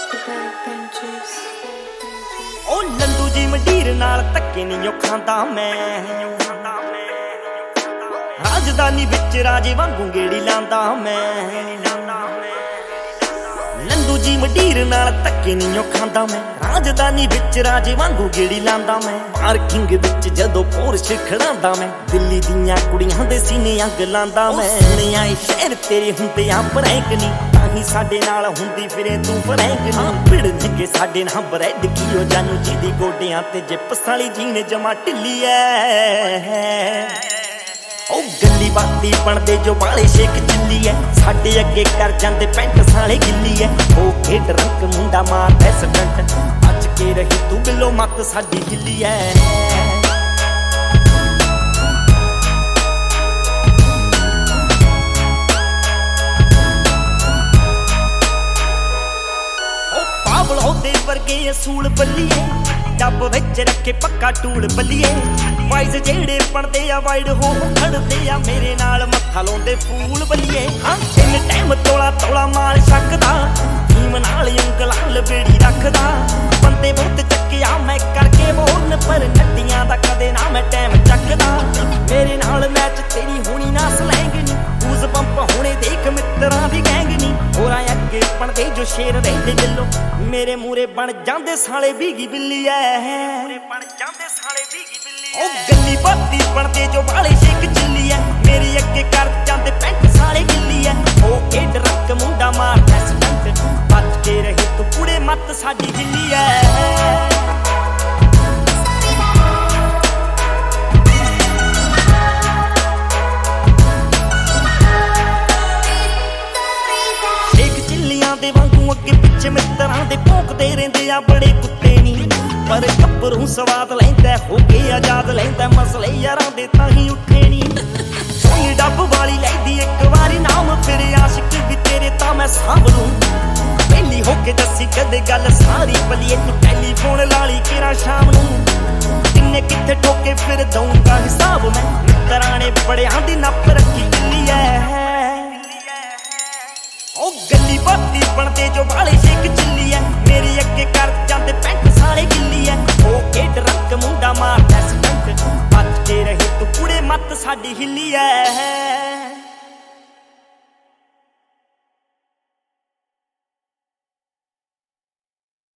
ਉਹ ਲੰਡੂ ਜੀ ਮੰਡੀਰ ਨਾਲ ਧੱਕੇ ਨਹੀਂ ਖਾਂਦਾ ਮੈਂ ਰਾਜਧਾਨੀ ਵਿੱਚ ਰਾਜੇ ਵਾਂਗੂ ਗੇੜੀ ਲਾਂਦਾ ਮੈਂ ਲੰਡੂ ਜੀ ਮੰਡੀਰ ਨਾਲ ਧੱਕੇ ਨਹੀਂ ਖਾਂਦਾ ਮੈਂ ਰਾਜਧਾਨੀ ਵਿੱਚ ਰਾਜੇ ਵਾਂਗੂ ਗੇੜੀ ਲਾਂਦਾ ਮੈਂ ਪਾਰਕਿੰਗ ਵਿੱਚ ਜਦੋਂ ਪੋਰਸ਼ ਖੜਾਂਦਾ ਮੈਂ ਦਿੱਲੀ ਦੀਆਂ ਕੁੜੀਆਂ ਦੇ ਸੀਨੇ ਅੱਗ ਲਾਂਦਾ ਮੈਂ ਸੁਣਿਆ ਏ ਸ਼ਹਿਰ ਤੇਰੇ ਹੁੰਦੇ ਆ ਬਰੈਕ ਨਹੀਂ ਤਾਹੀਂ ਸਾਡੇ ਨਾਲ ਹੁੰਦੀ ਫਿਰੇ ਤੂੰ ਫਰੈਂਕ ਨਹੀਂ ਭਿੜਨ ਕੇ ਸਾਡੇ ਨਾਲ ਬਰੈਡ ਕੀਓ ਜਾਨੂ ਜੀ ਦੀ ਗੋਡਿਆਂ ਤੇ ਜਿਪਸ ਵਾਲੀ ਜੀਨ ਜਮਾ ਢਿੱਲੀ ਐ ਉਹ ਗੱਲੀ ਬਾਤੀ ਬਣਦੇ ਜੋ ਬਾਲੇ ਸ਼ੇਕ ਚੱਲੀ ਐ ਸਾਡੇ ਅੱਗੇ ਕਰ ਜਾਂਦੇ ਪੈਂਟ ਸਾਲੇ ਗਿੱਲੀ ਐ ਉਹ ਖੇਡ ਰੰਗ ਮੁੰਡਾ ਮਾਰਦਾ ਸਟੰਟ ਅੱਜ ਕੇ ਰਹੀ ਤੂੰ ਬਿੱਲੋ ਮੱਤ ਸਾਡੀ ਹਿੱਲੀ ਐ ਉਹ ਪਾਵਲ ਹੋਦੇ ਵਰਗੇ ਅਸੂਲ ਬੱਲੀਏ ਡੱਬ ਵਿੱਚ ਰੱਖੇ ਪੱਕਾ ਟੂਲ ਬੱਲੀਏ ਵਾਈਜ਼ ਜਿਹੜੇ ਪੜਦੇ ਆ ਵਾਈਡ ਹੋ ਖੜਦੇ ਆ ਮੇਰੇ ਨਾਲ ਮੱਥਾ ਲਾਉਂਦੇ ਫੂਲ ਬੱਲੀਏ ਹਾਂ ਤਿੰਨ ਟਾਈਮ ਤੋਲਾ ਤੋਲਾ ਮਾਲ ਛੱਕਦਾ ਟੀਮ ਨਾਲ ਉਂਗਲਾਂ ਲਬੇੜੀ ਰੱਖਦਾ ਬੰਦੇ ਬਹੁਤ ਚੱਕਿਆ ਮੈਂ ਕਰਕੇ ਬੋਰਨ ਪਰ ਨੱਡੀਆਂ ਦਾ ਕਦੇ ਨਾ ਮੈਂ ਟਾਈਮ ਚੱਕਦਾ ਮੇਰੇ ਨਾਲ ਮੈਚ ਤੇਰੀ ਹੋਣੀ ਨਾ ਸਲੈਂਗ ਨੀ ਬੂਜ਼ ਪੰਪ ਹੋਣੇ ਦੇਖ ਮਿੱਤਰਾਂ ਦੀ ਗੈਂਗ ਨੀ ਹੋਰਾਂ ਅੱਗੇ ਪਣਦੇ ਜੋ ਸ਼ੇਰ ਰਹਿੰਦੇ ਦਿਲੋਂ ਮੇਰੇ ਮੂਰੇ ਬਣ ਜਾਂਦੇ ਸਾਲੇ ਭੀਗੀ ਬਿੱਲੀ ਐ ਬਣ ਜਾਂਦੇ ਸਾਲੇ ਭੀਗੀ ਬਿੱਲੀ ਉਹ ਗੱਲੀ ਬਾਤੀ ਬਣਦੇ ਜੋ ਬਾਲੇ ਸ਼ੇਕ ਚੱਲੀ ਐ ਮੇਰੇ ਅੱਗੇ ਕਰ ਜਾਂਦੇ ਪੈਂਟ ਸਾਲੇ ਗਿੱਲੀ ਐ ਉਹ ਖੇਡ ਰੱਖ ਮੁੰਡਾ ਮਾਰਦਾ ਸਟੰਟ ਬਚ ਕੇ ਰਹੀ ਤੂੰ ਕੁੜੇ ਮੱਤ ਸਾਡੀ ਹਿੱਲੀ ਐ ਦੇ ਵਾਂਗੂ ਅੱਗੇ ਪਿੱਛੇ ਮਿੱਤਰਾਂ ਦੇ ਭੌਂਕਦੇ ਰਹਿੰਦੇ ਆ ਬੜੇ ਕੁੱਤੇ ਨੀ ਪਰ ਗੱਭਰੂ ਸਵਾਦ ਲੈਂਦਾ ਹੋ ਕੇ ਆਜ਼ਾਦ ਲੈਂਦਾ ਮਸਲੇ ਯਾਰਾਂ ਦੇ ਤਾਂ ਹੀ ਉੱਠੇ ਨੀ ਸੋਈ ਡੱਬ ਵਾਲੀ ਲੈਂਦੀ ਇੱਕ ਵਾਰੀ ਨਾਮ ਫਿਰ ਆਸ਼ਿਕ ਵੀ ਤੇਰੇ ਤਾਂ ਮੈਂ ਸਾਂਭ ਲੂੰ ਪਹਿਲੀ ਹੋ ਕੇ ਦੱਸੀ ਕਦੇ ਗੱਲ ਸਾਰੀ ਬਲੀਏ ਤੂੰ ਟੈਲੀਫੋਨ ਲਾਲੀ ਕਿਰਾ ਸ਼ਾਮ ਨੂੰ ਕਿੰਨੇ ਕਿੱਥੇ ਠੋਕੇ ਫਿਰ ਦਊਂਗਾ ਹਿਸਾਬ ਮੈਂ ਮਿੱਤਰਾਂ ਨੇ ਬੜਿਆਂ ਦੀ ਨੱਪ ਰੱਖੀ ਦਿੱਲੀ ਐ ਉਹ ਗੱਲੀ ਬਾਤੀ ਬਣਦੇ ਜੋ ਬਾਲੇ ਸ਼ੇਕ ਚੱਲੀ ਐ ਮੇਰੇ ਅੱਗੇ ਕਰ ਜਾਂਦੇ ਪੈਂਟ ਸਾਲੇ ਗਿੱਲੀ ਐ ਉਹ ਖੇਡ ਰੱਖ ਮੁੰਡਾ ਮਾਰਦਾ ਸਟੰਟ ਬਚ ਕੇ ਰਹੀ ਤੂੰ ਕੁੜੇ ਮੱਤ ਸਾਡੀ ਹਿੱਲੀ ਐ